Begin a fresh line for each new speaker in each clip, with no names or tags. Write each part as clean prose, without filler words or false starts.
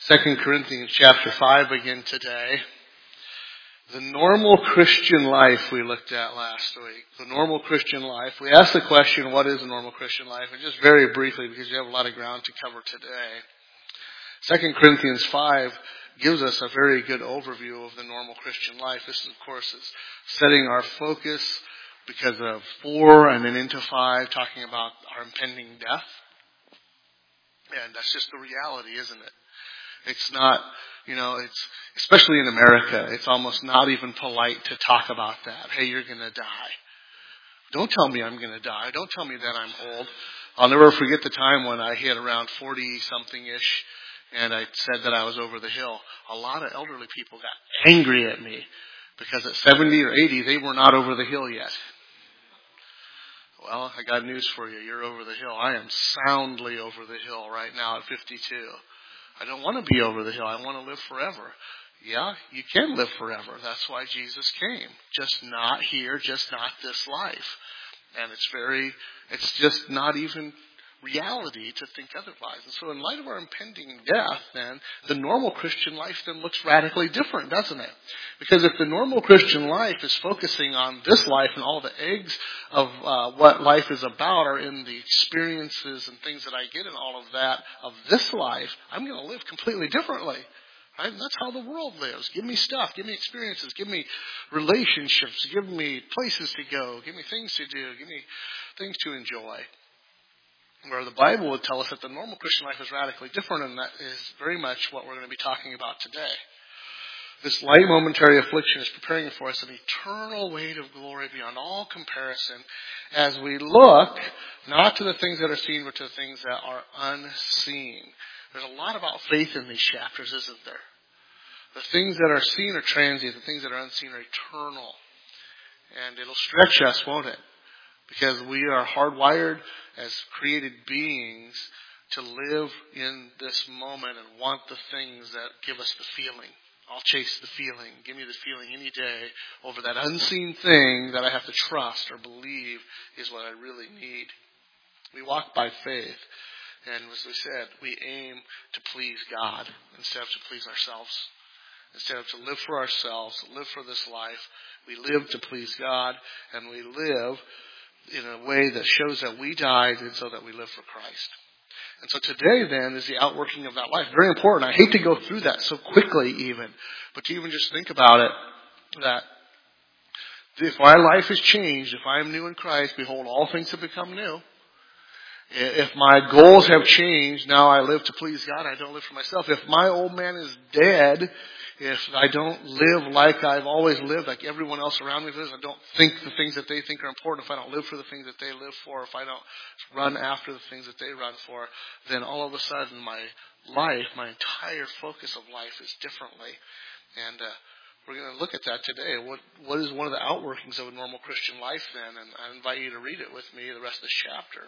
2 Corinthians chapter 5 again today. The normal Christian life we looked at last week. The normal Christian life. We asked the question, what is a normal Christian life? And just very briefly, because you have a lot of ground to cover today. 2 Corinthians 5 gives us a very good overview of the normal Christian life. This, of course, is setting our focus because of 4 and then into 5, talking about our impending death. And that's just the reality, isn't it? It's not, it's, especially in America, it's almost not even polite to talk about that. Hey, you're going to die. Don't tell me I'm going to die. Don't tell me that I'm old. I'll never forget the time when I hit around 40-something-ish and I said that I was over the hill. A lot of elderly people got angry at me because at 70 or 80, they were not over the hill yet. Well, I got news for you. You're over the hill. I am soundly over the hill right now at 52. I don't want to be over the hill. I want to live forever. Yeah, you can live forever. That's why Jesus came. Just not here, just not this life. And it's just not even reality to think otherwise. And so in light of our impending death, then, the normal Christian life then looks radically different, doesn't it? Because if the normal Christian life is focusing on this life and all the eggs of what life is about are in the experiences and things that I get in all of that of this life, I'm going to live completely differently. Right? And that's how the world lives. Give me stuff. Give me experiences. Give me relationships. Give me places to go. Give me things to do. Give me things to enjoy. Where the Bible would tell us that the normal Christian life is radically different, and that is very much what we're going to be talking about today. This light momentary affliction is preparing for us an eternal weight of glory beyond all comparison as we look not to the things that are seen, but to the things that are unseen. There's a lot about faith in these chapters, isn't there? The things that are seen are transient. The things that are unseen are eternal. And it'll stretch us, won't it? Because we are hardwired as created beings to live in this moment and want the things that give us the feeling. I'll chase the feeling. Give me the feeling any day over that unseen thing that I have to trust or believe is what I really need. We walk by faith. And as we said, we aim to please God instead of to please ourselves. Instead of to live for ourselves, live for this life, we live to please God, and we live in a way that shows that we died and so that we live for Christ. And so today then is the outworking of that life. Very important. I hate to go through that so quickly even, but to even just think about it, that if my life is changed, if I am new in Christ, behold, all things have become new. If my goals have changed, now I live to please God, I don't live for myself. If my old man is dead, if I don't live like I've always lived, like everyone else around me lives, I don't think the things that they think are important, if I don't live for the things that they live for, if I don't run after the things that they run for, then all of a sudden my life, my entire focus of life is differently. And we're going to look at that today. What is one of the outworkings of a normal Christian life then? And I invite you to read it with me, the rest of this chapter.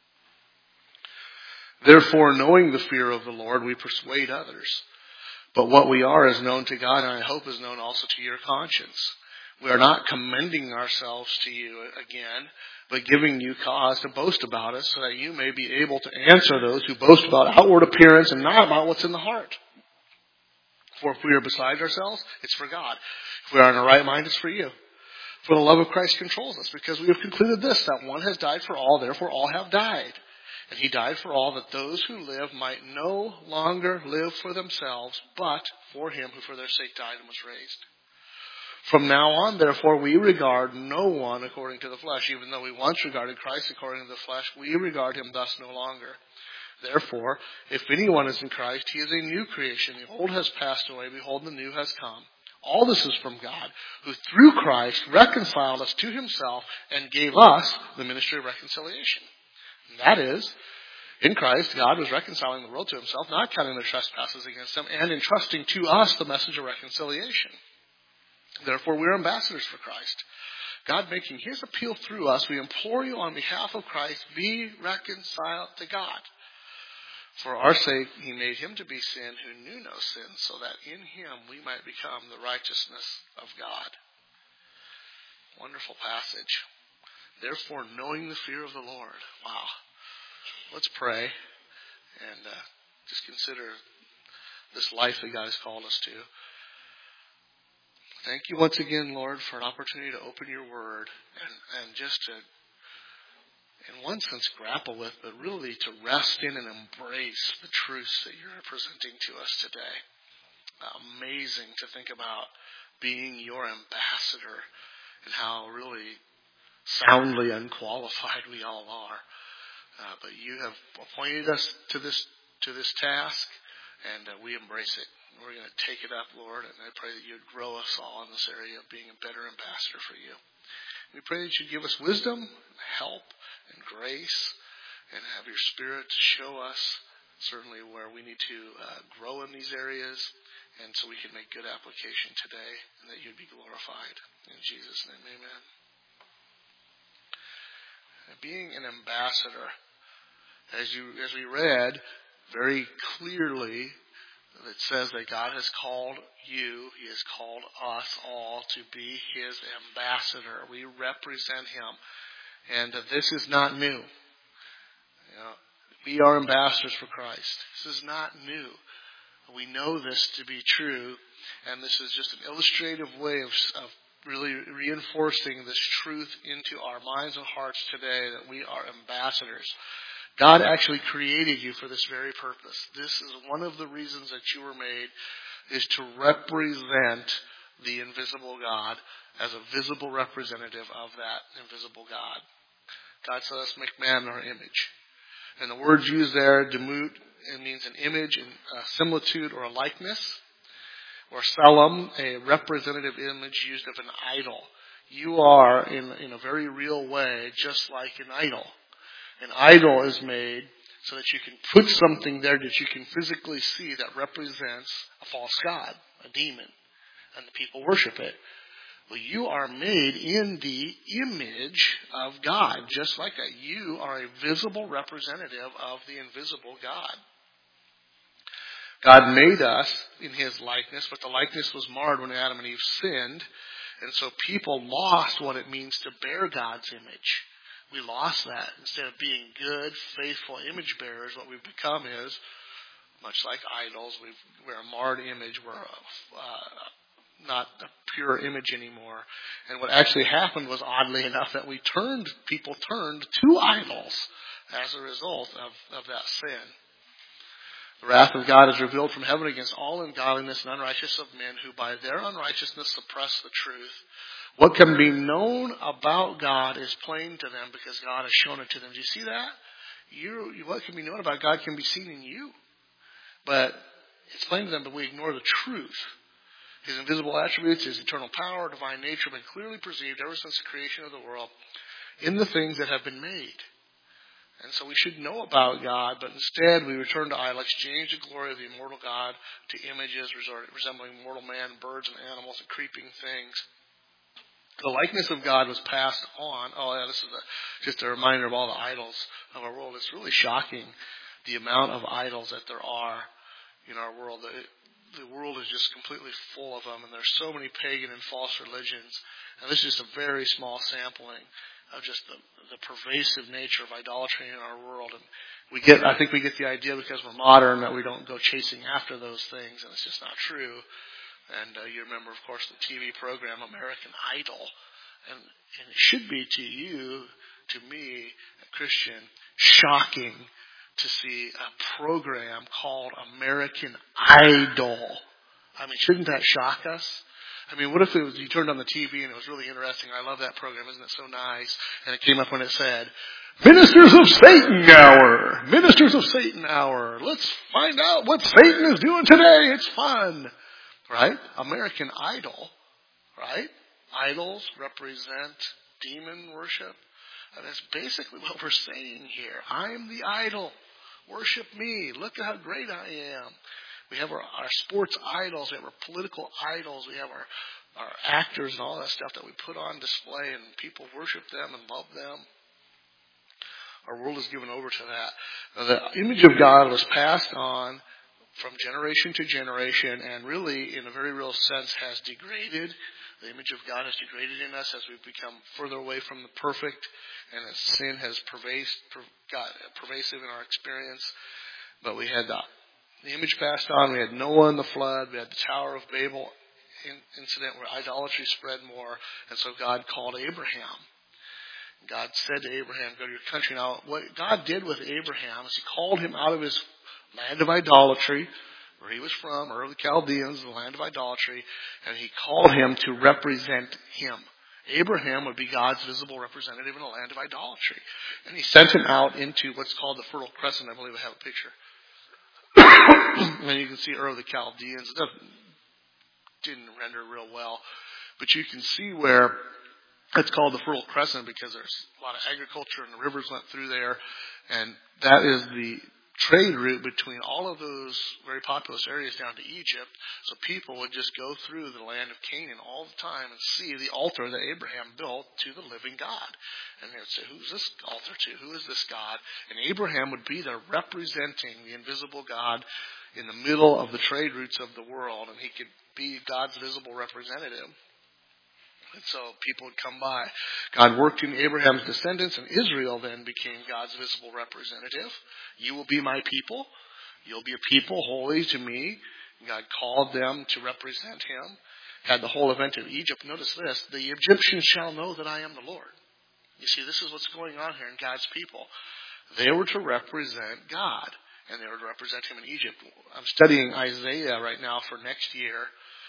Therefore, knowing the fear of the Lord, we persuade others. But what we are is known to God, and I hope is known also to your conscience. We are not commending ourselves to you again, but giving you cause to boast about us, so that you may be able to answer those who boast about outward appearance and not about what's in the heart. For if we are beside ourselves, it's for God. If we are in the right mind, it's for you. For the love of Christ controls us, because we have concluded this, that one has died for all, therefore all have died. And he died for all, that those who live might no longer live for themselves, but for him who for their sake died and was raised. From now on, therefore, we regard no one according to the flesh. Even though we once regarded Christ according to the flesh, we regard him thus no longer. Therefore, if anyone is in Christ, he is a new creation. The old has passed away, behold, the new has come. All this is from God, who through Christ reconciled us to himself and gave us the ministry of reconciliation. And that is, in Christ, God was reconciling the world to himself, not counting their trespasses against them, and entrusting to us the message of reconciliation. Therefore, we are ambassadors for Christ. God making his appeal through us, we implore you on behalf of Christ, be reconciled to God. For our sake, he made him to be sin who knew no sin, so that in him we might become the righteousness of God. Wonderful passage. Therefore, knowing the fear of the Lord. Wow. Let's pray and just consider this life that God has called us to. Thank you once again, Lord, for an opportunity to open your word and just to, in one sense, grapple with, but really to rest in and embrace the truths that you're presenting to us today. Amazing to think about being your ambassador and how really soundly unqualified we all are. But you have appointed us to this task, and we embrace it. We're going to take it up, Lord, and I pray that you'd grow us all in this area of being a better ambassador for you. We pray that you'd give us wisdom, help, and grace, and have your Spirit show us certainly where we need to grow in these areas, and so we can make good application today, and that you'd be glorified. In Jesus' name, amen. Being an ambassador, as we read very clearly, it says that God has called you, He has called us all to be His ambassador. We represent Him. And this is not new. We are ambassadors for Christ. This is not new. We know this to be true, and this is just an illustrative way of really reinforcing this truth into our minds and hearts today, that we are ambassadors. God actually created you for this very purpose. This is one of the reasons that you were made, is to represent the invisible God as a visible representative of that invisible God. God said, let's make man in our image. And the words used there, demut, it means an image, a similitude, or a likeness. Or salam, a representative image used of an idol. You are, in a very real way, just like an idol. An idol is made so that you can put something there that you can physically see that represents a false god, a demon, and the people worship it. Well, you are made in the image of God, just like that. You are a visible representative of the invisible God. God made us in His likeness, but the likeness was marred when Adam and Eve sinned, and so people lost what it means to bear God's image. We lost that. Instead of being good, faithful image bearers, what we've become is, much like idols, we're a marred image. We're not a pure image anymore. And what actually happened was, oddly enough, that people turned to idols as a result of that sin. The wrath of God is revealed from heaven against all ungodliness and unrighteousness of men who by their unrighteousness suppress the truth. What can be known about God is plain to them because God has shown it to them. Do you see that? What can be known about God can be seen in you. But it's plain to them, but we ignore the truth. His invisible attributes, His eternal power, divine nature have been clearly perceived ever since the creation of the world in the things that have been made. And so we should know about God, but instead we return to idols, exchange the glory of the immortal God to images resembling mortal man, birds and animals and creeping things. The likeness of God was passed on. This is just a reminder of all the idols of our world. It's really shocking, the amount of idols that there are in our world. The world is just completely full of them, and there's so many pagan and false religions. And this is just a very small sampling of just the pervasive nature of idolatry in our world. And I think we get the idea because we're modern that we don't go chasing after those things, and it's just not true. And you remember, of course, the TV program American Idol. And it should be to you, to me, a Christian, shocking to see a program called American Idol. I mean, shouldn't that shock us? I mean, what if you turned on the TV and it was really interesting? I love that program. Isn't it so nice? And it came up when it said, Ministers of Satan Hour. Ministers of Satan Hour. Let's find out what Satan is doing today. It's fun. Right? American Idol. Right? Idols represent demon worship. And that's basically what we're saying here. I'm the idol. Worship me. Look at how great I am. We have our sports idols. We have our political idols. We have our actors and all that stuff that we put on display, and people worship them and love them. Our world is given over to that. Now, the image of God was passed on from generation to generation, and really, in a very real sense, has degraded. The image of God has degraded in us as we've become further away from the perfect, and as sin has pervasive in our experience. But we had The image passed on. We had Noah and the flood. We had the Tower of Babel incident where idolatry spread more. And so God called Abraham. God said to Abraham, go to your country. Now, what God did with Abraham is he called him out of his land of idolatry, where he was from, Ur of the Chaldeans, the land of idolatry, and he called him to represent him. Abraham would be God's visible representative in a land of idolatry. And he sent him out into what's called the Fertile Crescent. I believe I have a picture. And you can see Ur of the Chaldeans. It didn't render real well. But you can see where it's called the Fertile Crescent because there's a lot of agriculture and the rivers went through there. And that is the trade route between all of those very populous areas down to Egypt. So people would just go through the land of Canaan all the time and see the altar that Abraham built to the living God. And they would say, who's this altar to? Who is this God? And Abraham would be there representing the invisible God in the middle of the trade routes of the world. And he could be God's visible representative. And so people would come by. God worked in Abraham's descendants, and Israel then became God's visible representative. You will be my people. You'll be a people holy to me. God called them to represent him. Had the whole event of Egypt. Notice this. The Egyptians shall know that I am the Lord. You see, this is what's going on here in God's people. They were to represent God, and they were to represent him in Egypt. I'm studying Isaiah right now for next year.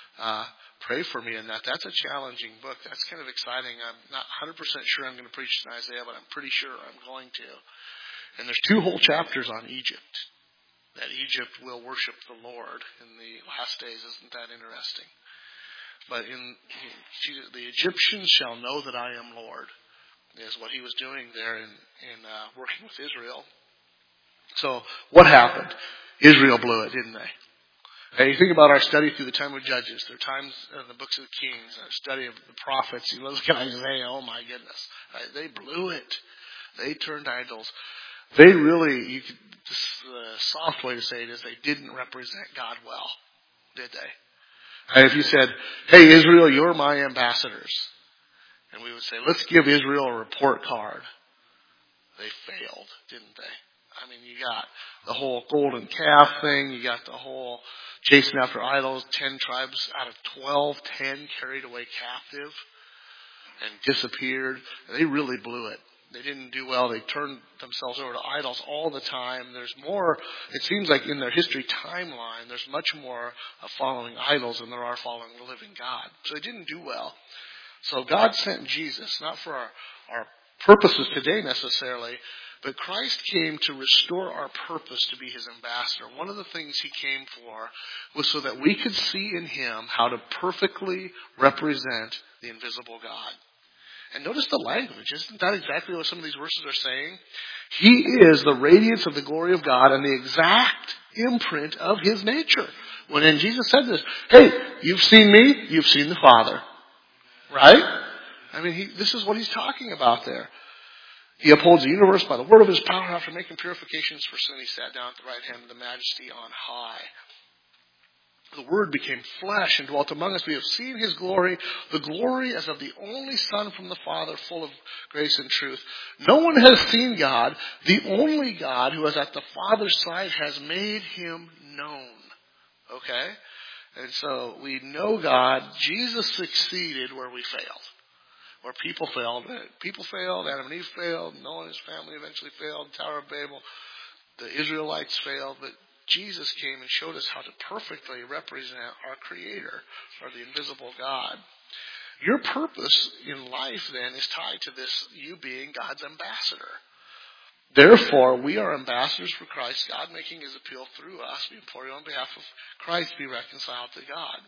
Pray for me in that. That's a challenging book. That's kind of exciting. I'm not 100% sure I'm going to preach in Isaiah, but I'm pretty sure I'm going to. And there's 2 whole chapters on Egypt. That Egypt will worship the Lord in the last days. Isn't that interesting? But the Egyptians shall know that I am Lord, is what he was doing there in working with Israel. So what happened? Israel blew it, didn't they? Hey, you think about our study through the time of Judges. There are times in the books of the Kings, our study of the prophets. You look at Isaiah, oh my goodness. Right? They blew it. They turned idols. They really, the soft way to say it is they didn't represent God well, did they? And if you said, hey Israel, you're my ambassadors. And we would say, let's give Israel a report card. They failed, didn't they? I mean, you got the whole golden calf thing. You got the whole chasing after idols. 10 tribes out of 12, 10 carried away captive and disappeared. They really blew it. They didn't do well. They turned themselves over to idols all the time. There's more, it seems like in their history timeline, there's much more of following idols than there are following the living God. So they didn't do well. So God sent Jesus, not for our purposes today necessarily, but Christ came to restore our purpose to be his ambassador. One of the things he came for was so that we could see in him how to perfectly represent the invisible God. And notice the language. Isn't that exactly what some of these verses are saying? He is the radiance of the glory of God and the exact imprint of his nature. When Jesus said this, hey, you've seen me, you've seen the Father. Right? I mean, this is what he's talking about there. He upholds the universe by the word of his power. After making purifications for sin, he sat down at the right hand of the Majesty on high. The Word became flesh and dwelt among us. We have seen his glory, the glory as of the only Son from the Father, full of grace and truth. No one has seen God. The only God who is at the Father's side has made him known. Okay? And so we know God. Jesus succeeded where we failed. Where people failed. People failed. Adam and Eve failed. Noah and his family eventually failed. Tower of Babel. The Israelites failed. But Jesus came and showed us how to perfectly represent our Creator, or the invisible God. Your purpose in life, then, is tied to this, you being God's ambassador. Therefore, we are ambassadors for Christ, God making his appeal through us. We implore you on behalf of Christ, be reconciled to God.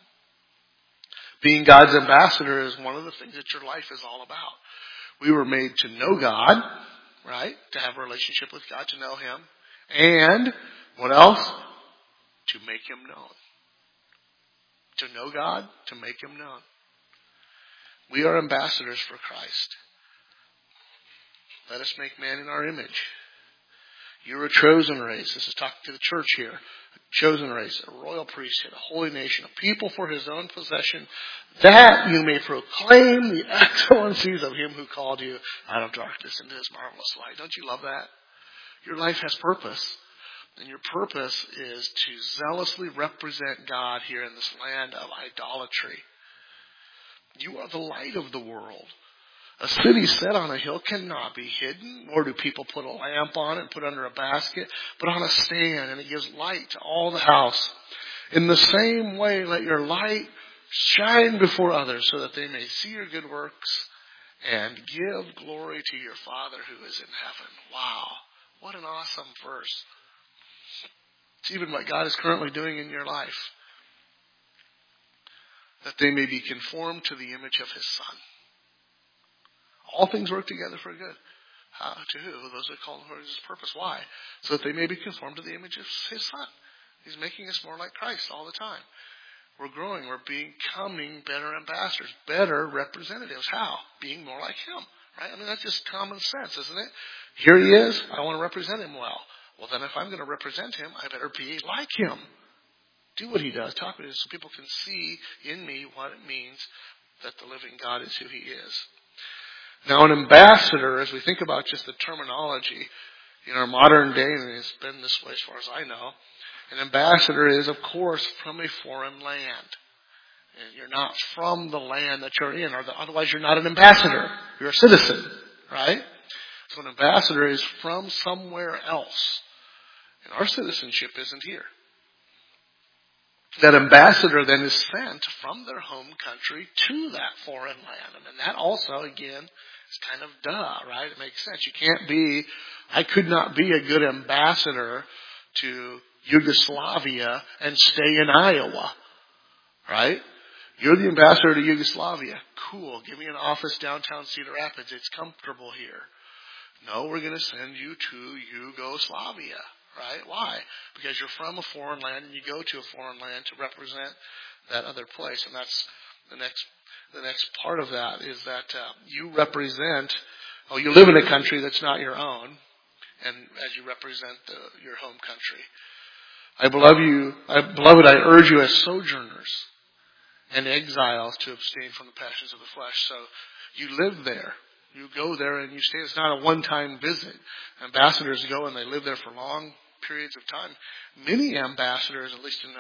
Being God's ambassador is one of the things that your life is all about. We were made to know God, right? To have a relationship with God, to know him. And what else? To make him known. To know God, to make him known. We are ambassadors for Christ. Let us make man in our image. You're a chosen race. This is talking to the church here. A chosen race, a royal priesthood, a holy nation, a people for his own possession, that you may proclaim the excellencies of him who called you out of darkness into his marvelous light. Don't you love that? Your life has purpose. And your purpose is to zealously represent God here in this land of idolatry. You are the light of the world. A city set on a hill cannot be hidden, nor do people put a lamp on it and put it under a basket, but on a stand, and it gives light to all the house. In the same way, let your light shine before others so that they may see your good works and give glory to your Father who is in heaven. Wow, what an awesome verse. It's even what God is currently doing in your life. That they may be conformed to the image of His Son. All things work together for good. To who? Those that call for His purpose. Why? So that they may be conformed to the image of His Son. He's making us more like Christ all the time. We're growing. We're becoming better ambassadors, better representatives. How? Being more like Him. Right? I mean, that's just common sense, isn't it? Here He is. I want to represent Him well. Well, then if I'm going to represent Him, I better be like Him. Do what He does. Talk with Him so people can see in me what it means that the living God is who He is. Now, an ambassador, as we think about just the terminology in our modern day, and it's been this way as far as I know, an ambassador is, of course, from a foreign land. And you're not from the land that you're in, or otherwise you're not an ambassador. You're a citizen, right? So an ambassador is from somewhere else. And our citizenship isn't here. That ambassador then is sent from their home country to that foreign land. And that also, again, is kind of right? It makes sense. I could not be a good ambassador to Yugoslavia and stay in Iowa, right? You're the ambassador to Yugoslavia. Cool. Give me an office downtown Cedar Rapids. It's comfortable here. No, we're going to send you to Yugoslavia. Right? Why? Because you're from a foreign land and you go to a foreign land to represent that other place. And that's the next part of that is that you live in a country that's not your own, and as you represent your home country. Beloved, I urge you as sojourners and exiles to abstain from the passions of the flesh. So you live there. You go there and you stay. It's not a one-time visit. Ambassadors go and they live there for long periods of time. Many ambassadors, at least in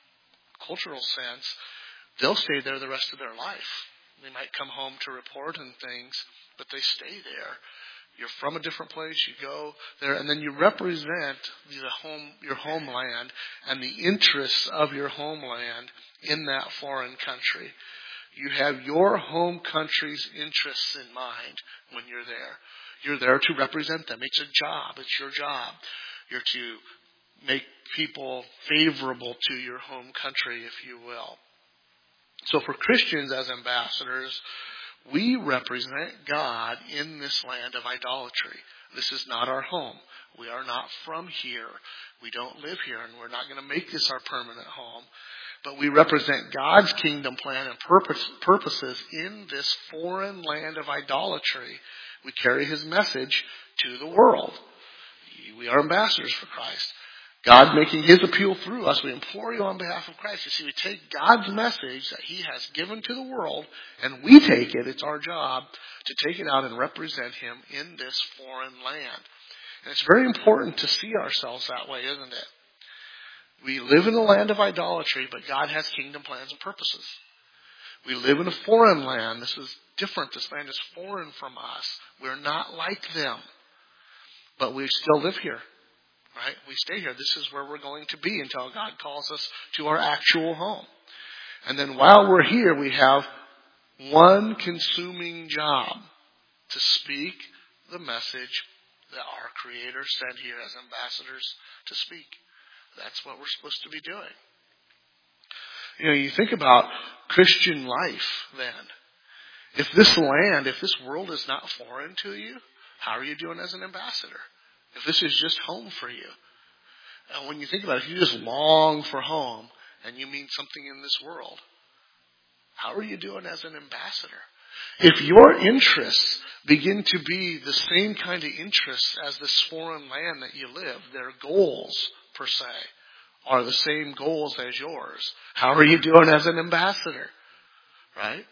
a cultural sense, they'll stay there the rest of their life. They might come home to report and things, but they stay there. You're from a different place, you go there, and then you represent your homeland and the interests of your homeland in that foreign country. You have your home country's interests in mind when you're there. You're there to represent them. It's a job. It's your job. You're to make people favorable to your home country, if you will. So for Christians as ambassadors, we represent God in this land of idolatry. This is not our home. We are not from here. We don't live here, and we're not going to make this our permanent home. But we represent God's kingdom plan and purposes in this foreign land of idolatry. We carry His message to the world. We are ambassadors for Christ. God making His appeal through us. We implore you on behalf of Christ. You see, we take God's message that He has given to the world, and we take it. It's our job to take it out and represent Him in this foreign land. And it's very important to see ourselves that way, isn't it? We live in a land of idolatry, but God has kingdom plans and purposes. We live in a foreign land. This is different. This land is foreign from us. We're not like them. But we still live here. Right? We stay here. This is where we're going to be until God calls us to our actual home. And then while we're here, we have one consuming job: to speak the message that our Creator sent here as ambassadors to speak. That's what we're supposed to be doing. You know, you think about Christian life then. If this world is not foreign to you, how are you doing as an ambassador? If this is just home for you. And when you think about it, if you just long for home and you mean something in this world, how are you doing as an ambassador? If your interests begin to be the same kind of interests as this foreign land that you live, their goals, per se, are the same goals as yours, how are you doing as an ambassador? Right?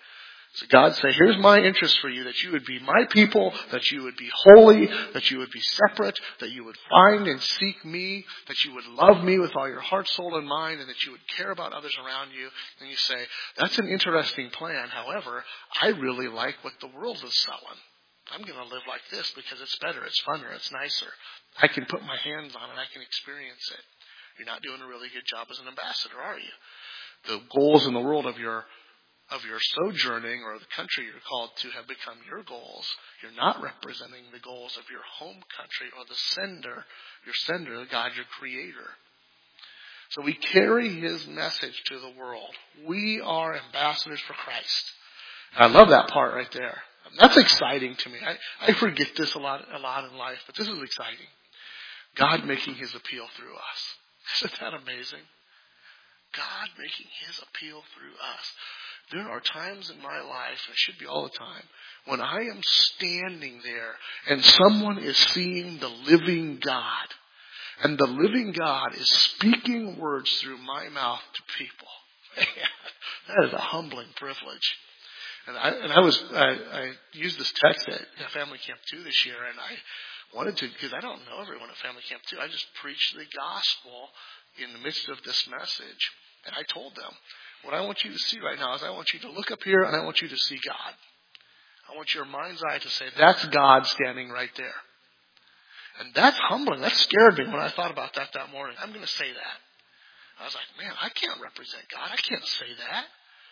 So God said, here's my interest for you, that you would be my people, that you would be holy, that you would be separate, that you would find and seek me, that you would love me with all your heart, soul, and mind, and that you would care about others around you. And you say, that's an interesting plan. However, I really like what the world is selling. I'm going to live like this because it's better, it's funner, it's nicer. I can put my hands on it, I can experience it. You're not doing a really good job as an ambassador, are you? The goals in the world of your sojourning or the country you're called to have become your goals. You're not representing the goals of your home country or the sender, God, your creator. So we carry his message to the world. We are ambassadors for Christ. And I love that part right there. That's exciting to me. I forget this a lot in life, but this is exciting. God making his appeal through us. Isn't that amazing? God making his appeal through us. There are times in my life, and it should be all the time, when I am standing there and someone is seeing the living God. And the living God is speaking words through my mouth to people. That is a humbling privilege. And I used this text at Family Camp 2 this year, and I wanted to, because I don't know everyone at Family Camp 2. I just preached the gospel in the midst of this message. And I told them, what I want you to see right now is I want you to look up here and I want you to see God. I want your mind's eye to say, that's God standing right there. And that's humbling. That scared me when I thought about that morning. I'm going to say that. I was like, man, I can't represent God. I can't say that.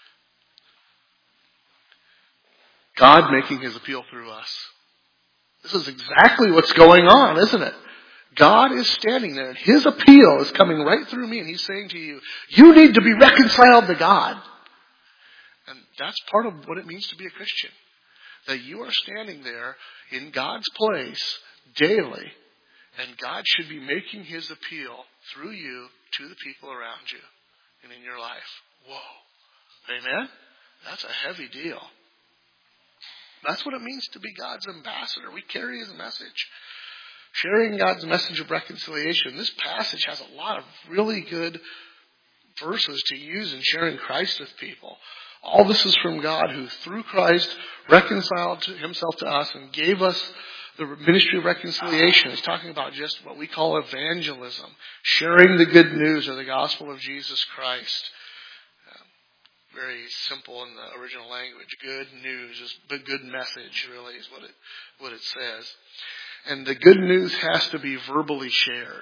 God making his appeal through us. This is exactly what's going on, isn't it? God is standing there, and his appeal is coming right through me, and he's saying to you, you need to be reconciled to God. And that's part of what it means to be a Christian. That you are standing there in God's place daily, and God should be making his appeal through you to the people around you and in your life. Whoa. Amen? That's a heavy deal. That's what it means to be God's ambassador. We carry his message. Sharing God's message of reconciliation. This passage has a lot of really good verses to use in sharing Christ with people. All this is from God, who through Christ reconciled himself to us and gave us the ministry of reconciliation. It's talking about just what we call evangelism. Sharing the good news of the gospel of Jesus Christ. Very simple in the original language. Good news, is the good message, really, is what it says. And the good news has to be verbally shared.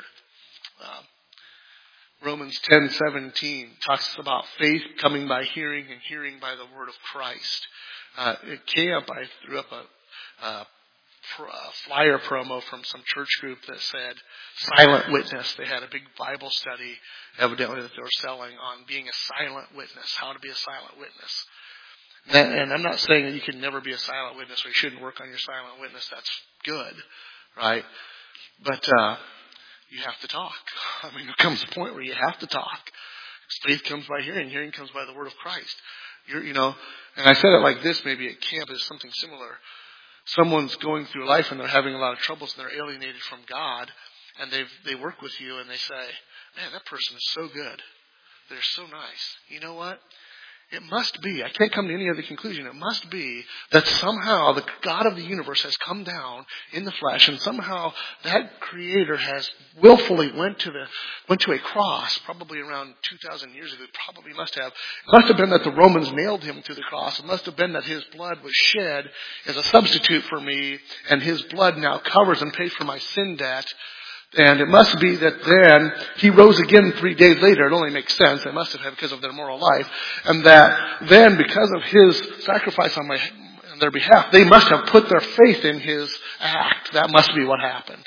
Romans 10:17 talks about faith coming by hearing and hearing by the word of Christ. At camp, I threw up a flyer promo from some church group that said silent witness. They had a big Bible study, evidently, that they were selling on being a silent witness, how to be a silent witness. And I'm not saying that you can never be a silent witness or you shouldn't work on your silent witness. That's good, right? But you have to talk. I mean, there comes a point where you have to talk. Faith comes by hearing. Hearing comes by the word of Christ. And I said it like this, maybe at camp is something similar. Someone's going through life and they're having a lot of troubles and they're alienated from God, and they work with you and they say, man, that person is so good. They're so nice. You know what? It must be, I can't come to any other conclusion, it must be that somehow the God of the universe has come down in the flesh, and somehow that Creator has willfully went to a cross, probably around 2,000 years ago. It probably must have. It must have been that the Romans nailed him to the cross. It must have been that his blood was shed as a substitute for me, and his blood now covers and pays for my sin debt. And it must be that then he rose again 3 days later. It only makes sense. It must have been because of their moral life. And that then, because of his sacrifice on their behalf, they must have put their faith in his act. That must be what happened.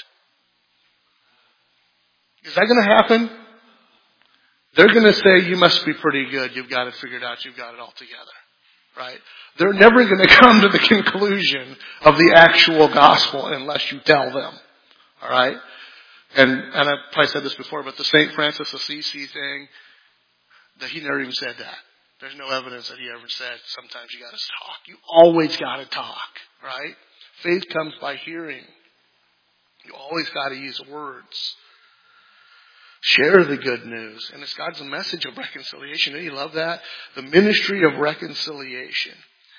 Is that going to happen? They're going to say, you must be pretty good. You've got it figured out. You've got it all together. Right? They're never going to come to the conclusion of the actual gospel unless you tell them. All right? And I've probably said this before, but the St. Francis Assisi thing, that he never even said that. There's no evidence that he ever said, sometimes you got to talk. You always got to talk, right? Faith comes by hearing. You always got to use words. Share the good news. And it's God's message of reconciliation. Don't you love that? The ministry of reconciliation.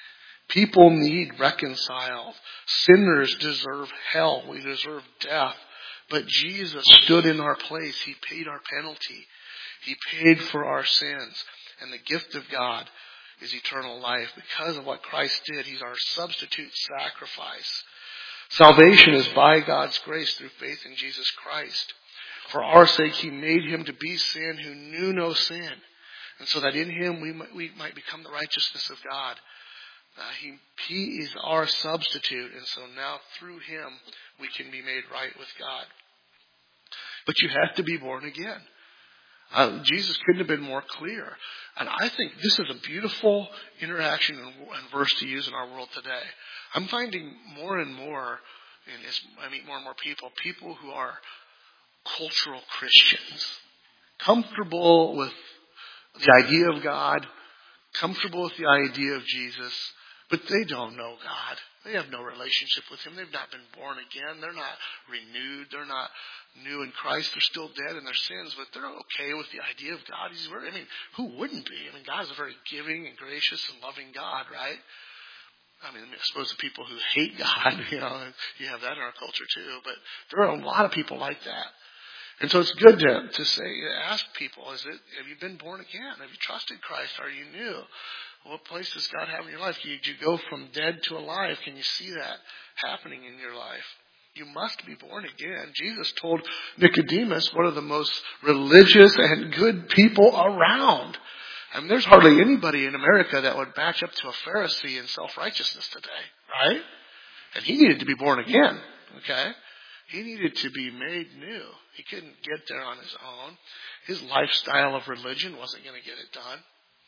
People need reconciled. Sinners deserve hell. We deserve death. But Jesus stood in our place. He paid our penalty. He paid for our sins. And the gift of God is eternal life. Because of what Christ did, He's our substitute sacrifice. Salvation is by God's grace through faith in Jesus Christ. For our sake, He made Him to be sin who knew no sin. And so that in Him we might become the righteousness of God. He is our substitute. And so now through Him we can be made right with God. But you have to be born again. Jesus couldn't have been more clear. And I think this is a beautiful interaction and verse to use in our world today. I'm finding more and more, and as I meet more and more people who are cultural Christians, comfortable with the idea of God, comfortable with the idea of Jesus, but they don't know God. They have no relationship with Him. They've not been born again. They're not renewed. They're not new in Christ. They're still dead in their sins, but they're okay with the idea of God. Who wouldn't be? God's a very giving and gracious and loving God, right? I suppose the people who hate God, you have that in our culture too, but there are a lot of people like that. And so it's good to ask people, have you been born again? Have you trusted Christ? Are you new? What place does God have in your life? Did you go from dead to alive? Can you see that happening in your life? You must be born again. Jesus told Nicodemus, one of the most religious and good people around. There's hardly anybody in America that would match up to a Pharisee in self-righteousness today, right? And he needed to be born again, okay? He needed to be made new. He couldn't get there on his own. His lifestyle of religion wasn't going to get it done.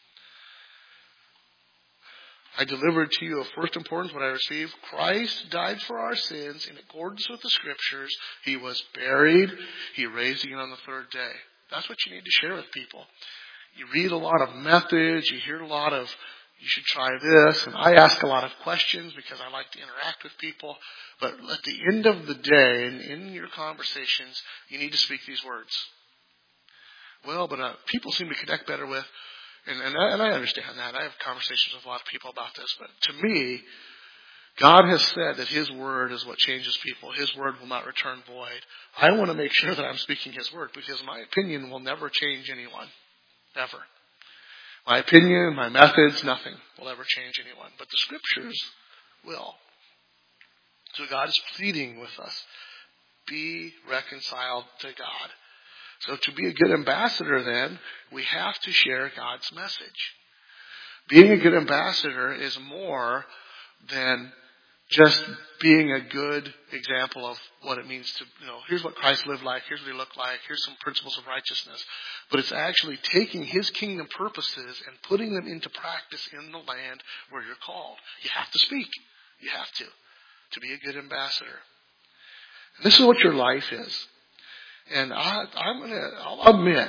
I delivered to you of first importance what I received. Christ died for our sins in accordance with the Scriptures. He was buried. He raised again on the third day. That's what you need to share with people. You read a lot of methods. You hear a lot of, you should try this. And I ask a lot of questions because I like to interact with people. But at the end of the day, and in your conversations, you need to speak these words. Well, but people seem to connect better with, and I understand that. I have conversations with a lot of people about this. But to me, God has said that His Word is what changes people. His Word will not return void. I want to make sure that I'm speaking His Word because my opinion will never change anyone. Never. My opinion, my methods, nothing will ever change anyone. But the Scriptures will. So God is pleading with us. Be reconciled to God. So to be a good ambassador then, we have to share God's message. Being a good ambassador is more than just being a good example of what it means to, here's what Christ lived like, here's what He looked like, here's some principles of righteousness. But it's actually taking His kingdom purposes and putting them into practice in the land where you're called. You have to speak. You have to be a good ambassador. And this is what your life is. And I'll admit,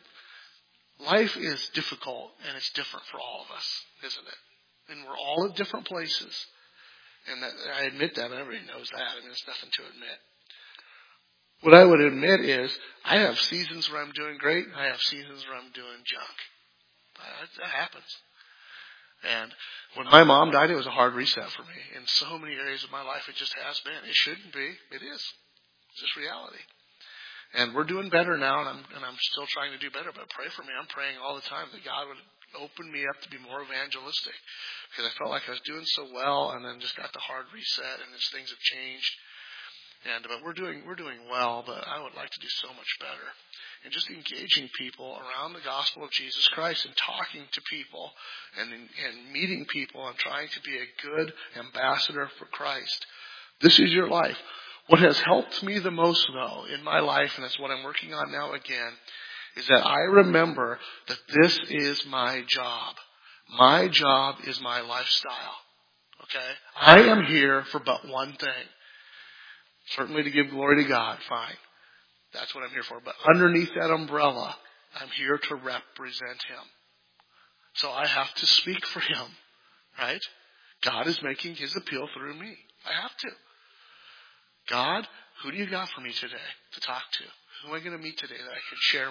life is difficult and it's different for all of us, isn't it? And we're all at different places. And I admit that, but everybody knows that. It's nothing to admit. What I would admit is I have seasons where I'm doing great, and I have seasons where I'm doing junk. That happens. And when my mom died, it was a hard reset for me. In so many areas of my life, it just has been. It shouldn't be. It is. It's just reality. And we're doing better now, and I'm still trying to do better. But pray for me. I'm praying all the time that God would open me up to be more evangelistic, because I felt like I was doing so well, and then just got the hard reset, and as things have changed. But we're doing well. But I would like to do so much better. And just engaging people around the gospel of Jesus Christ and talking to people and meeting people and trying to be a good ambassador for Christ. This is your life. What has helped me the most, though, in my life, and it's what I'm working on now again, is that I remember that this is my job. My job is my lifestyle. Okay? I am here for but one thing. Certainly to give glory to God, fine. That's what I'm here for. But underneath that umbrella, I'm here to represent Him. So I have to speak for Him, right? God is making His appeal through me. I have to. God, who do you got for me today to talk to? Who am I going to meet today that I can share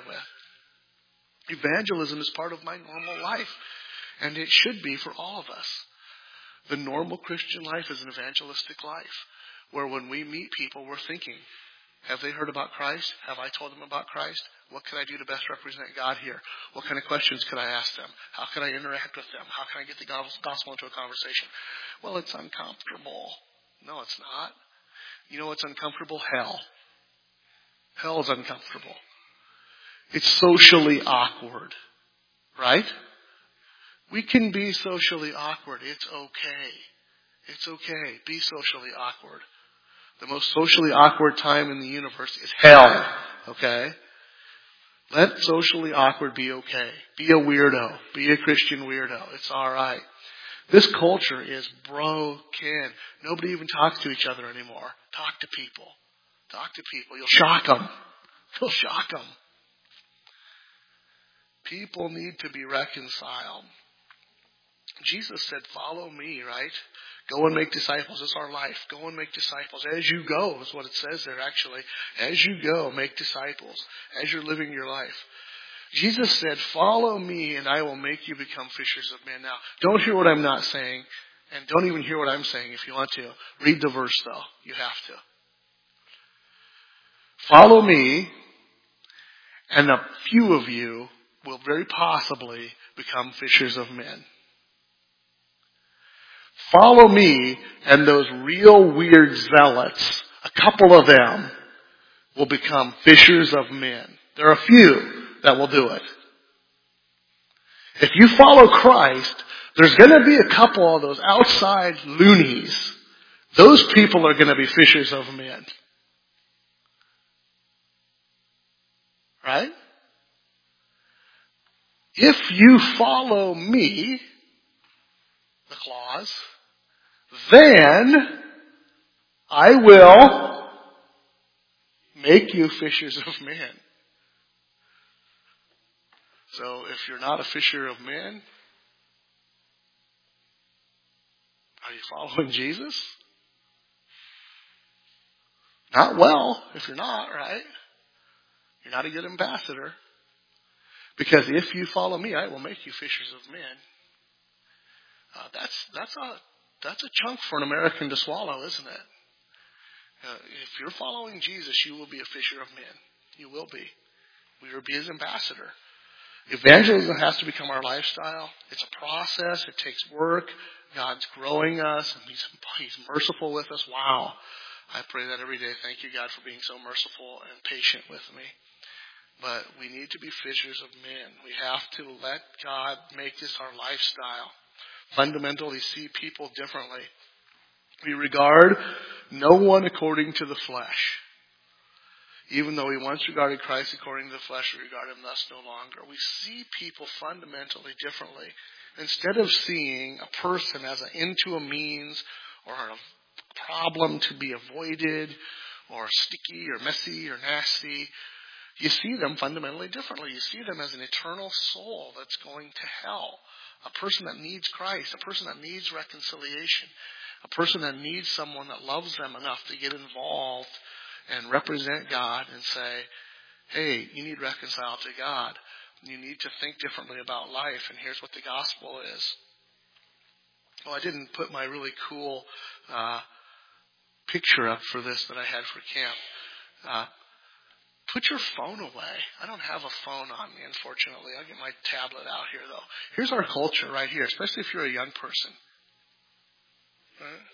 with? Evangelism is part of my normal life, and it should be for all of us. The normal Christian life is an evangelistic life, where when we meet people, we're thinking, have they heard about Christ? Have I told them about Christ? What can I do to best represent God here? What kind of questions could I ask them? How can I interact with them? How can I get the gospel into a conversation? Well, it's uncomfortable. No, it's not. You know what's uncomfortable? Hell. Hell is uncomfortable. It's socially awkward, right? We can be socially awkward. It's okay. It's okay. Be socially awkward. The most socially awkward time in the universe is hell, okay? Let socially awkward be okay. Be a weirdo. Be a Christian weirdo. It's all right. This culture is broken. Nobody even talks to each other anymore. Talk to people. Talk to people. You'll shock them. You'll shock them. People need to be reconciled. Jesus said, follow me, right? Go and make disciples. It's our life. Go and make disciples. As you go is what it says there actually. As you go, make disciples. As you're living your life. Jesus said, follow me and I will make you become fishers of men. Now, don't hear what I'm not saying. And don't even hear what I'm saying if you want to. Read the verse though. You have to. Follow me and a few of you will very possibly become fishers of men. Follow me, and those real weird zealots, a couple of them, will become fishers of men. There are a few that will do it. If you follow Christ, there's going to be a couple of those outside loonies. Those people are going to be fishers of men. Right? If you follow me, the clause, then I will make you fishers of men. So if you're not a fisher of men, are you following Jesus? Not well, if you're not, right? You're not a good ambassador. Because if you follow me, I will make you fishers of men. That's a chunk for an American to swallow, isn't it? If you're following Jesus, you will be a fisher of men. You will be. We will be his ambassador. Evangelism has to become our lifestyle. It's a process. It takes work. God's growing us, and he's merciful with us. Wow. I pray that every day. Thank you, God, for being so merciful and patient with me. But we need to be fishers of men. We have to let God make this our lifestyle. Fundamentally see people differently. We regard no one according to the flesh. Even though we once regarded Christ according to the flesh, we regard him thus no longer. We see people fundamentally differently. Instead of seeing a person as an end to a means or a problem to be avoided or sticky or messy or nasty, you see them fundamentally differently. You see them as an eternal soul that's going to hell. A person that needs Christ. A person that needs reconciliation. A person that needs someone that loves them enough to get involved and represent God and say, hey, you need reconciled to God. You need to think differently about life, and here's what the gospel is. Well, I didn't put my really cool picture up for this that I had for camp. Put your phone away. I don't have a phone on me, unfortunately. I'll get my tablet out here, though. Here's our culture right here, especially if you're a young person. Right?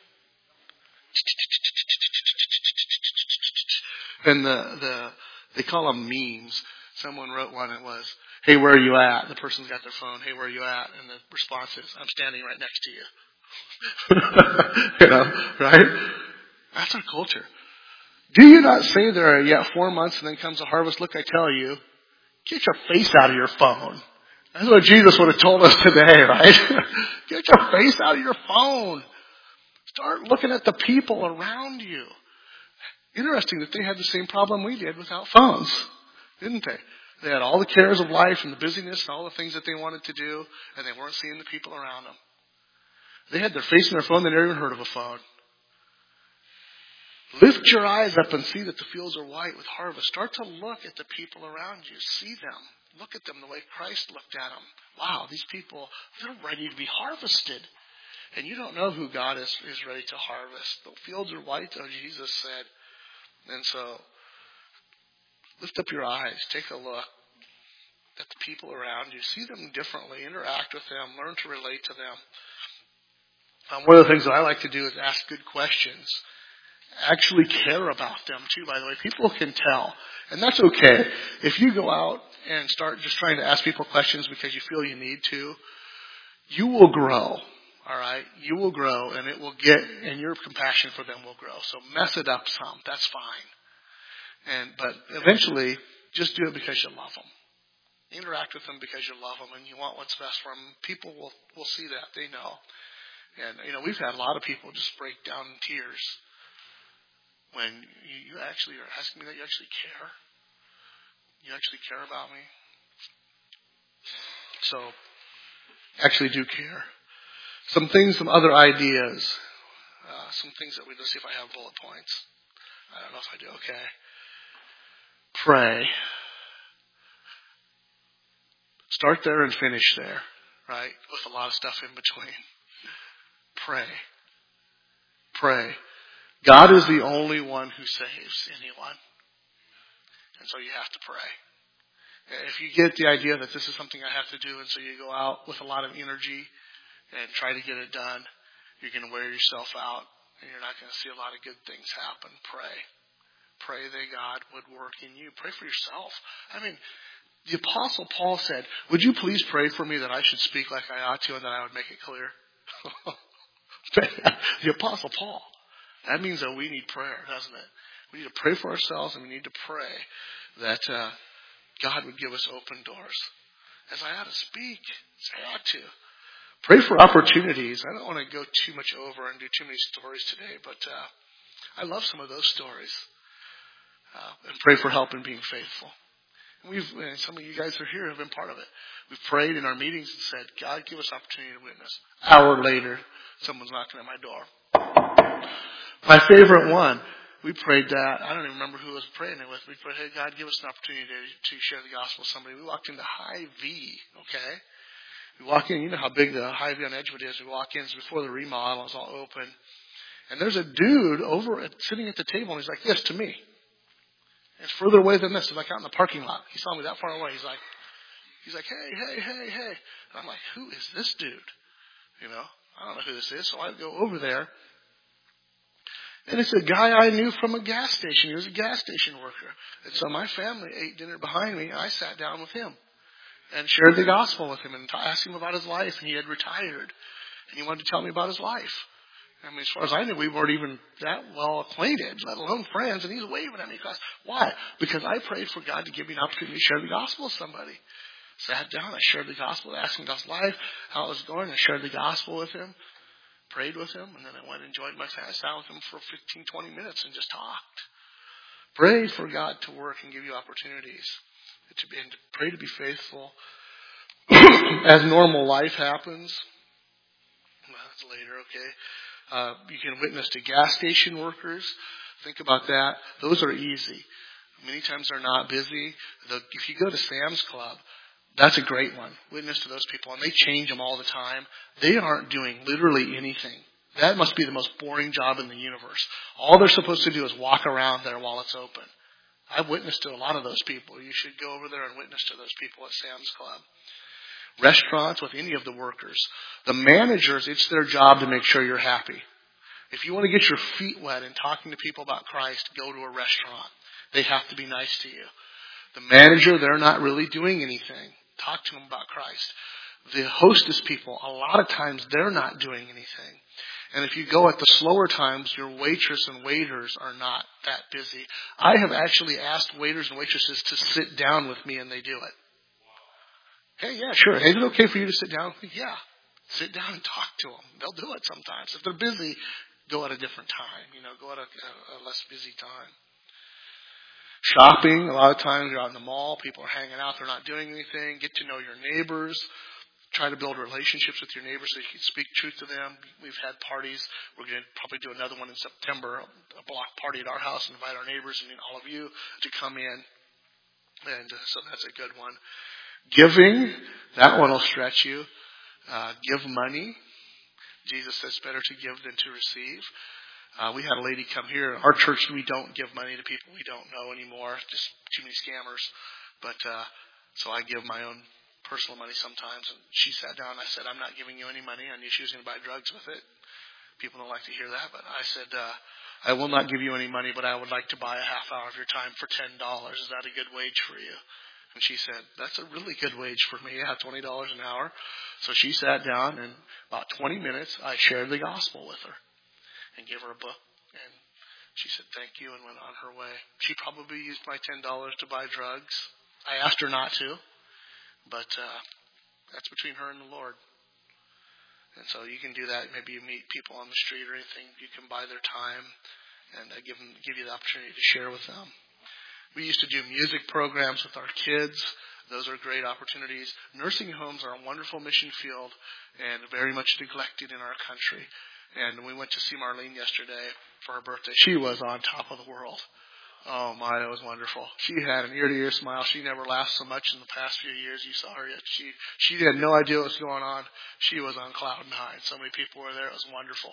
And they call them memes. Someone wrote one that was, hey, where are you at? The person's got their phone, hey, where are you at? And the response is, I'm standing right next to you. You know, right? That's our culture. Do you not say there are yet 4 months and then comes a harvest? Look, I tell you, get your face out of your phone. That's what Jesus would have told us today, right? Get your face out of your phone. Start looking at the people around you. Interesting that they had the same problem we did without phones, didn't they? They had all the cares of life and the busyness and all the things that they wanted to do, and they weren't seeing the people around them. They had their face in their phone. They never even heard of a phone. Lift your eyes up and see that the fields are white with harvest. Start to look at the people around you. See them. Look at them the way Christ looked at them. Wow, these people, they're ready to be harvested. And you don't know who God is ready to harvest. The fields are white, though, Jesus said. And so, lift up your eyes. Take a look at the people around you. See them differently. Interact with them. Learn to relate to them. One of the things that I like to do is ask good questions. Actually care about them, too, by the way. People can tell. And that's okay. If you go out and start just trying to ask people questions because you feel you need to, you will grow. All right? You will grow, and and your compassion for them will grow. So mess it up some. That's fine. But eventually, just do it because you love them. Interact with them because you love them and you want what's best for them. People will see that. They know. And, we've had a lot of people just break down in tears when you actually are asking me that you actually care. You actually care about me. So, actually do care. Some other ideas. Some things that let's see if I have bullet points. I don't know if I do. Okay. Pray. Start there and finish there, right? With a lot of stuff in between. Pray. Pray. God is the only one who saves anyone. And so you have to pray. If you get the idea that this is something I have to do, and so you go out with a lot of energy and try to get it done, you're going to wear yourself out, and you're not going to see a lot of good things happen. Pray. Pray that God would work in you. Pray for yourself. I mean, the Apostle Paul said, would you please pray for me that I should speak like I ought to and that I would make it clear? The Apostle Paul. That means that we need prayer, doesn't it? We need to pray for ourselves, and we need to pray that God would give us open doors. As I ought to speak, as I ought to. Pray for opportunities. I don't want to go too much over and do too many stories today, but I love some of those stories. And pray for help in being faithful. And some of you guys are here have been part of it. We've prayed in our meetings and said, God, give us opportunity to witness. An hour later, someone's knocking at my door. My favorite one, we prayed that. I don't even remember who I was praying it with. We prayed, hey, God, give us an opportunity to share the gospel with somebody. We walked into Hy-Vee, okay? We walk in, you know how big the Hy-Vee on Edgewood is. We walk in, it's before the remodel, it's all open. And there's a dude sitting at the table, and he's like, yes, to me. It's further away than this. It's like out in the parking lot. He saw me that far away. He's like, hey. And I'm like, who is this dude? I don't know who this is. So I go over there. And it's a guy I knew from a gas station. He was a gas station worker. And so my family ate dinner behind me, and I sat down with him and shared the gospel with him and asked him about his life. And he had retired. And he wanted to tell me about his life. I mean, as far as I knew, we weren't even that well acquainted, let alone friends, and he's waving at me. Why? Because I prayed for God to give me an opportunity to share the gospel with somebody. Sat down, I shared the gospel, asked him about his life, how it was going. I shared the gospel with him, prayed with him, and then I went and enjoyed my time. I sat with him for 15, 20 minutes and just talked. Pray for God to work and give you opportunities. And to pray to be faithful. As normal life happens, well, that's later, okay. You can witness to gas station workers. Think about that. Those are easy. Many times they're not busy. If you go to Sam's Club, that's a great one. Witness to those people. And they change them all the time. They aren't doing literally anything. That must be the most boring job in the universe. All they're supposed to do is walk around there while it's open. I've witnessed to a lot of those people. You should go over there and witness to those people at Sam's Club. Restaurants, with any of the workers. The managers, it's their job to make sure you're happy. If you want to get your feet wet in talking to people about Christ, go to a restaurant. They have to be nice to you. The manager, they're not really doing anything. Talk to them about Christ. The hostess people, a lot of times they're not doing anything. And if you go at the slower times, your waitress and waiters are not that busy. I have actually asked waiters and waitresses to sit down with me, and they do it. Hey, yeah, sure. Hey, is it okay for you to sit down? Yeah. Sit down and talk to them. They'll do it sometimes. If they're busy, go at a different time. Go at a less busy time. Shopping, a lot of times you're out in the mall. People are hanging out. They're not doing anything. Get to know your neighbors. Try to build relationships with your neighbors so you can speak truth to them. We've had parties. We're going to probably do another one in September, a block party at our house, and invite our neighbors and all of you to come in. And so that's a good one. Giving, that one will stretch you. Give money. Jesus says better to give than to receive. We had a lady come here. Our church, we don't give money to people we don't know anymore. Just too many scammers. But so I give my own personal money sometimes. And she sat down and I said, I'm not giving you any money. I knew she was going to buy drugs with it. People don't like to hear that. But I said, I will not give you any money, but I would like to buy a half hour of your time for $10. Is that a good wage for you? And she said, that's a really good wage for me. Yeah, $20 an hour. So she sat down, and about 20 minutes, I shared the gospel with her and gave her a book. And she said, thank you, and went on her way. She probably used my $10 to buy drugs. I asked her not to, but that's between her and the Lord. And so you can do that. Maybe you meet people on the street or anything. You can buy their time and give you the opportunity to share with them. We used to do music programs with our kids. Those are great opportunities. Nursing homes are a wonderful mission field and very much neglected in our country. And we went to see Marlene yesterday for her birthday. She was on top of the world. Oh, my, that was wonderful. She had an ear-to-ear smile. She never laughed so much in the past few years. You saw her yet. She had no idea what was going on. She was on cloud nine. So many people were there. It was wonderful.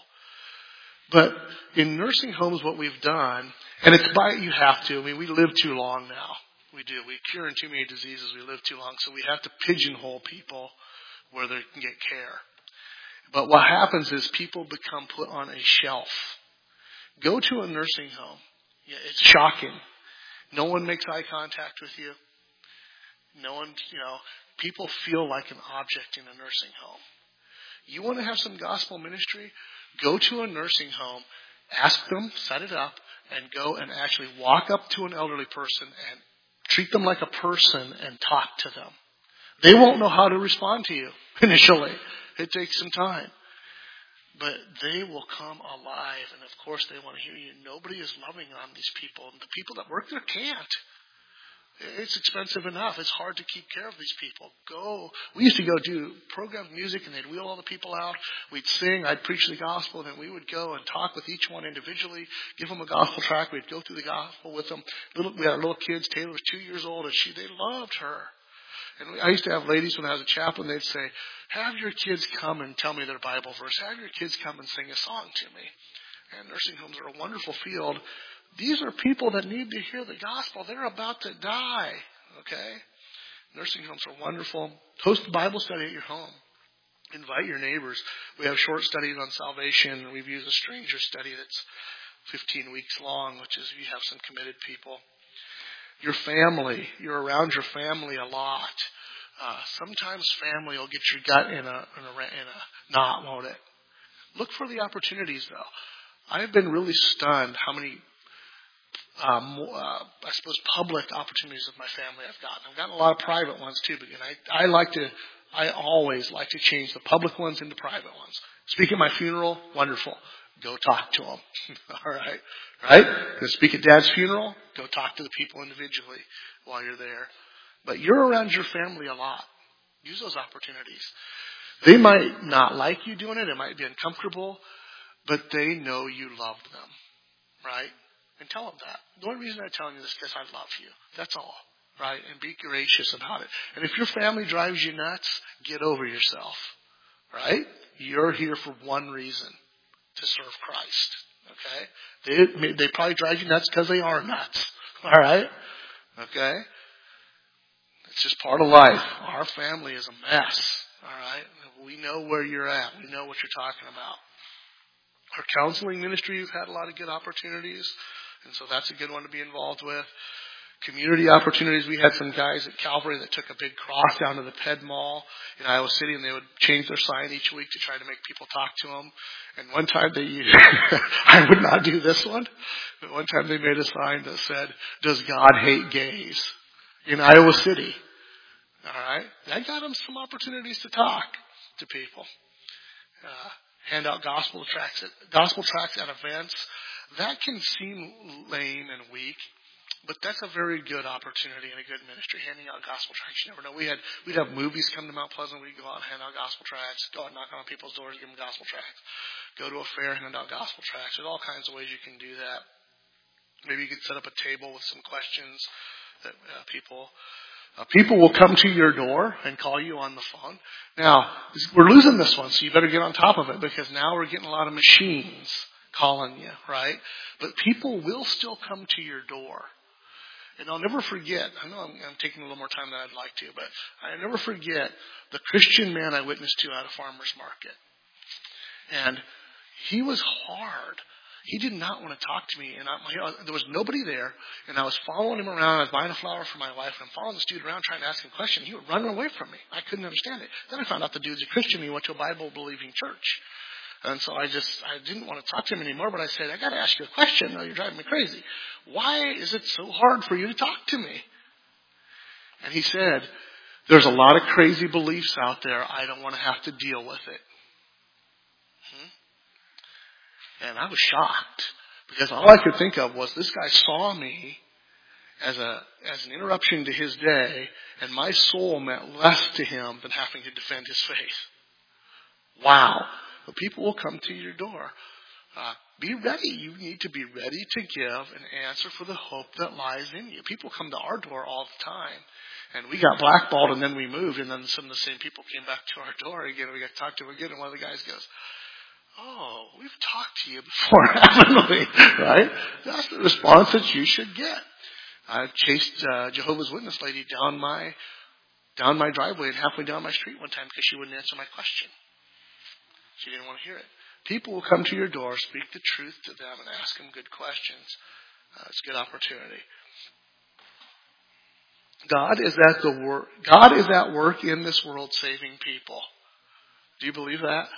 But in nursing homes, what we've done, and it's by you have to. I mean, we live too long now. We do. We cure in too many diseases. We live too long. So we have to pigeonhole people where they can get care. But what happens is people become put on a shelf. Go to a nursing home. Yeah, it's shocking. No one makes eye contact with you. No one, people feel like an object in a nursing home. You want to have some gospel ministry? Go to a nursing home, ask them, set it up, and go and actually walk up to an elderly person and treat them like a person and talk to them. They won't know how to respond to you initially. It takes some time. But they will come alive, and of course they want to hear you. Nobody is loving on these people. And the people that work there can't. It's expensive enough. It's hard to keep care of these people. We used to go do program music, and they'd wheel all the people out. We'd sing. I'd preach the gospel, and then we would go and talk with each one individually, give them a gospel tract. We'd go through the gospel with them. We had little kids. Taylor was 2 years old, and they loved her. And I used to have ladies when I was a chaplain, they'd say, have your kids come and tell me their Bible verse. Have your kids come and sing a song to me. And nursing homes are a wonderful field. These are people that need to hear the gospel. They're about to die. Okay? Nursing homes are wonderful. Host a Bible study at your home. Invite your neighbors. We have short studies on salvation. We've used a stranger study that's 15 weeks long, which is you have some committed people. Your family. You're around your family a lot. Sometimes family will get your gut in a knot, won't it? Look for the opportunities, though. I've been really stunned how many, public opportunities with my family I've gotten. I've gotten a lot of private ones, too. But I always like to change the public ones into private ones. Speak at my funeral, wonderful. Go talk to them. All right? Right? Go speak at Dad's funeral. Go talk to the people individually while you're there. But you're around your family a lot. Use those opportunities. They might not like you doing it. It might be uncomfortable. But they know you love them. Right? And tell them that. The only reason I'm telling you this is because I love you. That's all. Right? And be gracious about it. And if your family drives you nuts, get over yourself. Right? You're here for one reason. To serve Christ. Okay? They probably drive you nuts because they are nuts. All right? Okay? It's just part of life. Our family is a mess. All right? We know where you're at. We know what you're talking about. Our counseling ministry has had a lot of good opportunities. And so that's a good one to be involved with. Community opportunities. We had some guys at Calvary that took a big cross down to the Ped Mall in Iowa City, and they would change their sign each week to try to make people talk to them. And one time they used, I would not do this one, but one time they made a sign that said, "Does God hate gays?" in Iowa City. All right? That got them some opportunities to talk to people. Hand out gospel tracts at events. That can seem lame and weak. But that's a very good opportunity and a good ministry, handing out gospel tracts. You never know. We'd have movies come to Mount Pleasant. We'd go out and hand out gospel tracts, go out and knock on people's doors, give them gospel tracts. Go to a fair, hand out gospel tracts. There's all kinds of ways you can do that. Maybe you could set up a table with some questions that people People will come to your door and call you on the phone. Now, we're losing this one, so you better get on top of it, because now we're getting a lot of machines calling you, right? But people will still come to your door. And I'll never forget, I know I'm taking a little more time than I'd like to, but I'll never forget the Christian man I witnessed to at a farmer's market. And he was hard. He did not want to talk to me. And there was nobody there. And I was following him around. I was buying a flower for my wife. And I'm following this dude around trying to ask him a question. He would run away from me. I couldn't understand it. Then I found out the dude's a Christian. He went to a Bible-believing church. And so I didn't want to talk to him anymore. But I said, I got to ask you a question. No, you're driving me crazy. Why is it so hard for you to talk to me? And he said, there's a lot of crazy beliefs out there. I don't want to have to deal with it. And I was shocked, because all I could think of was this guy saw me as an interruption to his day, and my soul meant less to him than having to defend his faith. Wow. But people will come to your door. Be ready. You need to be ready to give an answer for the hope that lies in you. People come to our door all the time. And we got blackballed, and then we moved, and then some of the same people came back to our door again. We got to talk to them again, and one of the guys goes, oh, we've talked to you before, haven't we? Right? That's the response that you should get. I chased Jehovah's Witness lady down my driveway and halfway down my street one time because she wouldn't answer my question. She didn't want to hear it. People will come to your door, speak the truth to them, and ask them good questions. It's a good opportunity. God is at work in this world saving people. Do you believe that?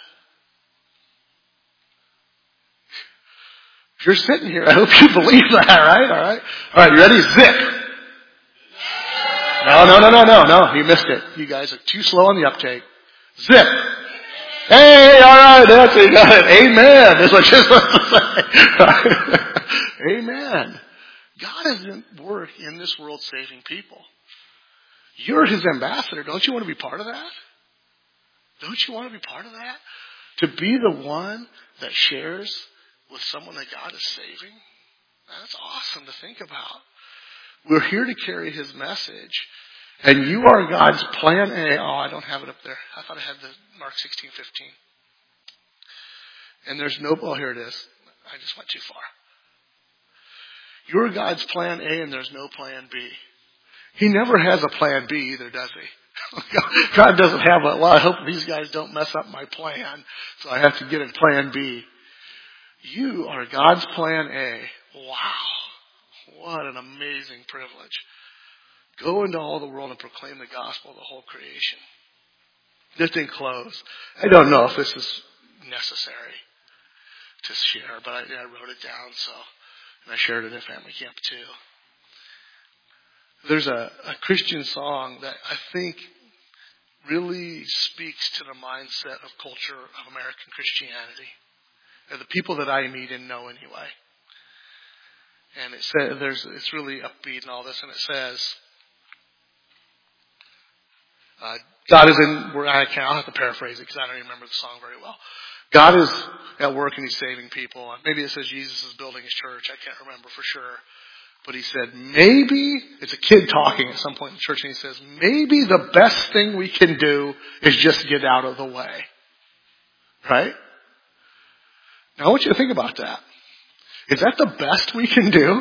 If you're sitting here, I hope you believe that, right? All right, you ready? Zip. No. You missed it. You guys are too slow on the uptake. Zip. Hey, all right, that's it. Got it. Amen. That's what you're supposed to say. Amen. God is at work in this world saving people. You're His ambassador. Don't you want to be part of that? Don't you want to be part of that? To be the one that shares with someone that God is saving? That's awesome to think about. We're here to carry His message. And you are God's plan A. Oh, I don't have it up there. I thought I had the Mark 16:15. And there's no, oh, here it is. I just went too far. You're God's plan A and there's no plan B. He never has a plan B either, does He? God doesn't have a, well, I hope these guys don't mess up my plan, so I have to get a plan B. You are God's plan A. Wow. What an amazing privilege. Go into all the world and proclaim the gospel of the whole creation. Just in close, I don't know if this is necessary to share, but I wrote it down, and I shared it at family camp too. There's a Christian song that I think really speaks to the mindset of culture of American Christianity. The people that I meet and know anyway. And it says, it's really upbeat and all this, and it says, God is I'll have to paraphrase it because I don't even remember the song very well. God is at work and He's saving people. Maybe it says Jesus is building His church. I can't remember for sure. But He said, maybe, it's a kid talking at some point in the church, and he says, maybe the best thing we can do is just get out of the way. Right? Now I want you to think about that. Is that the best we can do?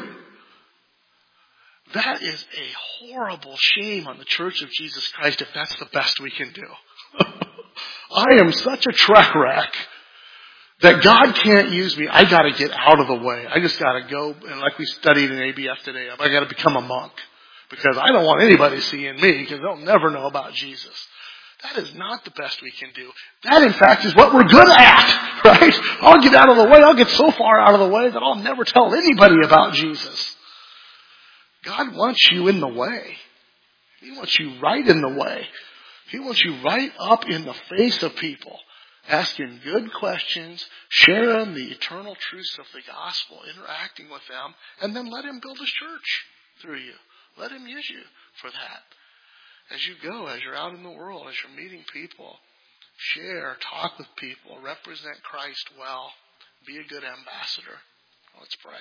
That is a horrible shame on the Church of Jesus Christ if that's the best we can do. I am such a track wreck that God can't use me. I got to get out of the way. I just got to go, and like we studied in ABF today, I got to become a monk because I don't want anybody seeing me because they'll never know about Jesus. That is not the best we can do. That, in fact, is what we're good at, right? I'll get out of the way. I'll get so far out of the way that I'll never tell anybody about Jesus. God wants you in the way. He wants you right in the way. He wants you right up in the face of people, asking good questions, sharing the eternal truths of the gospel, interacting with them, and then let Him build His church through you. Let Him use you for that. As you go, as you're out in the world, as you're meeting people, share, talk with people, represent Christ well, be a good ambassador. Let's pray.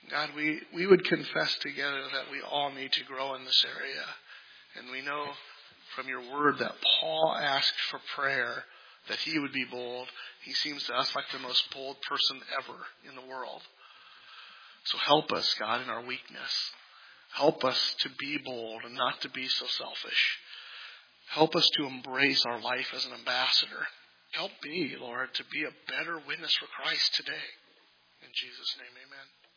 God, we would confess together that we all need to grow in this area. And we know from your word that Paul asked for prayer that he would be bold. He seems to us like the most bold person ever in the world. So help us, God, in our weakness. Help us to be bold and not to be so selfish. Help us to embrace our life as an ambassador. Help me, Lord, to be a better witness for Christ today. In Jesus' name, amen.